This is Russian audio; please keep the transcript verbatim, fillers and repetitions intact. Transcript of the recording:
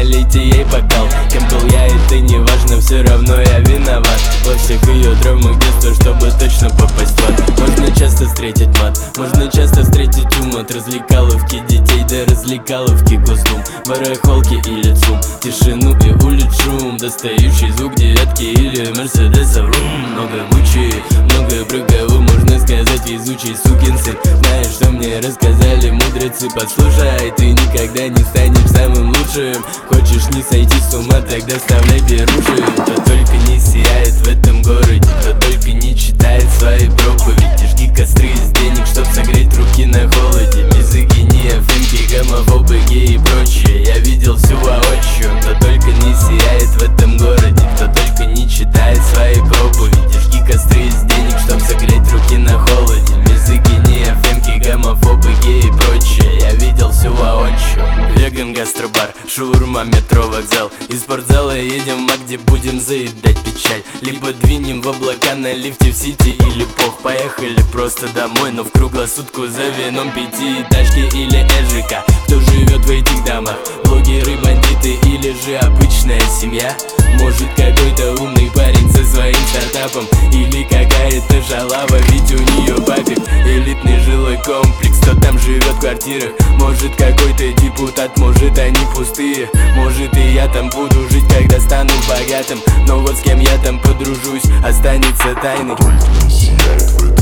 налейте ей бокал. Кем был я, это не важно, все равно я виноват во всех ее травмах детства, чтобы точно попасть в ад. Можно часто встретить мат, можно часто встретить ум от развлекаловки детей до развлекаловки Госдум, барахолки или ЦУМ, тишину и улиц шум, достающий звук девятки или мерседеса. Много мучи, много про кого можно сказать везучий сукин сын. Знаешь, что мне рассказали мудрецы, послушай, ты никогда не станешь самым лучшим. Хочешь не сойти с ума, тогда вставляй беруши. Кто только не сияет в этом городе, кто только не читает свои проповеди. Жги костры из денег, чтоб согреть руки на холоде. Мизогиния, фемки, гомофобы, геи и прочее. Я видел всю воочию. Кто только не сияет в этом городе, кто только не читает свои проповеди. Жги костры из денег, чтоб согреть руки на холоде. Мизогиния, фемки, гомофобы, геи и прочее. Я видел всю воочию. Веган, гастробар, шаурма, метро, вокзал. Из спортзала едем в Мак, где будем заедать печаль. Либо двинем в облака на лифте в Сити или пох. Поехали просто домой, но в круглосутку за вином пятиэтажки или ЭЖК. Кто живет в этих домах? Блогеры, бандиты или же обычная семья? Может какой-то умный парень со своим стартапом, или какая-то шалава, ведь у нее папик элитный жилой комплекс. Кто там живет в квартирах? Может какой-то депутат, может они пустые. Может и я там буду жить, когда стану богатым. Но вот с кем я там подружусь, останется тайной. Только не сияет в этом